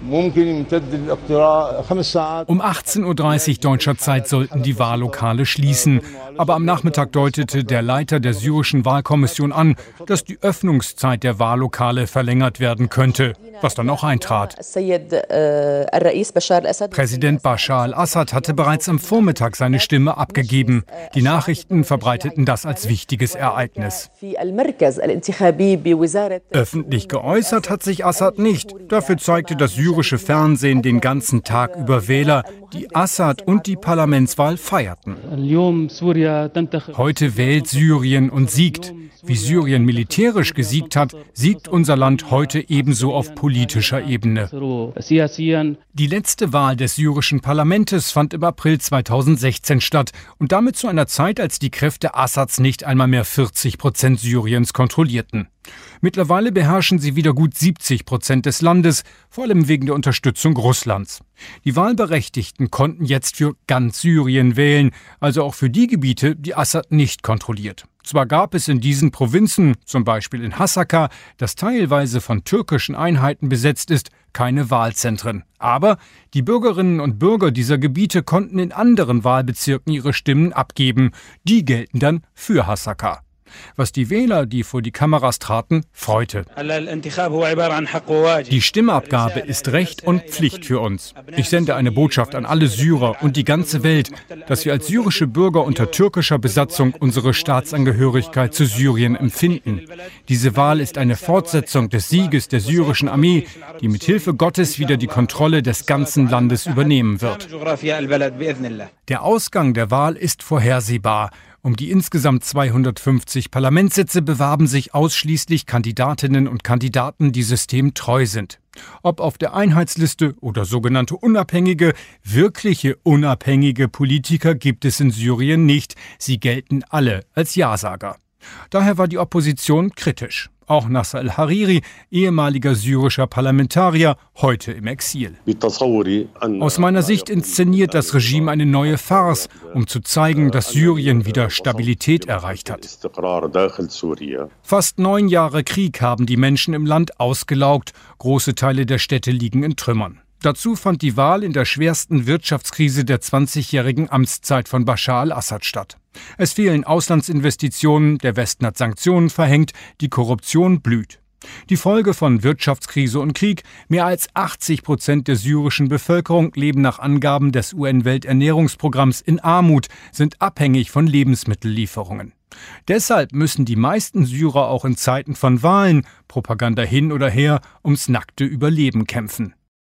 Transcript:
Um 18:30 Uhr deutscher Zeit sollten die Wahllokale schließen. Aber am Nachmittag deutete der Leiter der syrischen Wahlkommission an, dass die Öffnungszeit der Wahllokale verlängert werden könnte, was dann auch eintrat. Präsident Bashar al-Assad hatte bereits am Vormittag seine Stimme abgegeben. Die Nachrichten verbreiteten das als wichtiges Ereignis. Öffentlich geäußert hat sich Assad nicht. Dafür zeigte das syrische Fernsehen den ganzen Tag über Wähler, die Assad und die Parlamentswahl feierten. Heute wählt Syrien und siegt. Wie Syrien militärisch gesiegt hat, siegt unser Land heute ebenso auf politischer Ebene. Die letzte Wahl des syrischen Parlaments fand im April 2016 statt und damit zu einer Zeit, als die Kräfte Assads nicht einmal mehr 40% Syriens kontrollierten. Mittlerweile beherrschen sie wieder gut 70% des Landes, vor allem wegen der Unterstützung Russlands. Die Wahlberechtigten konnten jetzt für ganz Syrien wählen, also auch für die Gebiete, die Assad nicht kontrolliert. Zwar gab es in diesen Provinzen, zum Beispiel in Hasaka, das teilweise von türkischen Einheiten besetzt ist, keine Wahlzentren. Aber die Bürgerinnen und Bürger dieser Gebiete konnten in anderen Wahlbezirken ihre Stimmen abgeben. Die gelten dann für Hasaka. Was die Wähler, die vor die Kameras traten, freute. Die Stimmabgabe ist Recht und Pflicht für uns. Ich sende eine Botschaft an alle Syrer und die ganze Welt, dass wir als syrische Bürger unter türkischer Besatzung unsere Staatsangehörigkeit zu Syrien empfinden. Diese Wahl ist eine Fortsetzung des Sieges der syrischen Armee, die mit Hilfe Gottes wieder die Kontrolle des ganzen Landes übernehmen wird. Der Ausgang der Wahl ist vorhersehbar. Um die insgesamt 250 Parlamentssitze bewarben sich ausschließlich Kandidatinnen und Kandidaten, die systemtreu sind. Ob auf der Einheitsliste oder sogenannte unabhängige, wirkliche unabhängige Politiker gibt es in Syrien nicht. Sie gelten alle als Ja-Sager. Daher war die Opposition kritisch. Auch Nasser al-Hariri, ehemaliger syrischer Parlamentarier, heute im Exil. Aus meiner Sicht inszeniert das Regime eine neue Farce, um zu zeigen, dass Syrien wieder Stabilität erreicht hat. Fast 9 Jahre Krieg haben die Menschen im Land ausgelaugt. Große Teile der Städte liegen in Trümmern. Dazu fand die Wahl in der schwersten Wirtschaftskrise der 20-jährigen Amtszeit von Bashar al-Assad statt. Es fehlen Auslandsinvestitionen, der Westen hat Sanktionen verhängt, die Korruption blüht. Die Folge von Wirtschaftskrise und Krieg: mehr als 80% der syrischen Bevölkerung leben nach Angaben des UN-Welternährungsprogramms in Armut, sind abhängig von Lebensmittellieferungen. Deshalb müssen die meisten Syrer auch in Zeiten von Wahlen, Propaganda hin oder her, ums nackte Überleben kämpfen.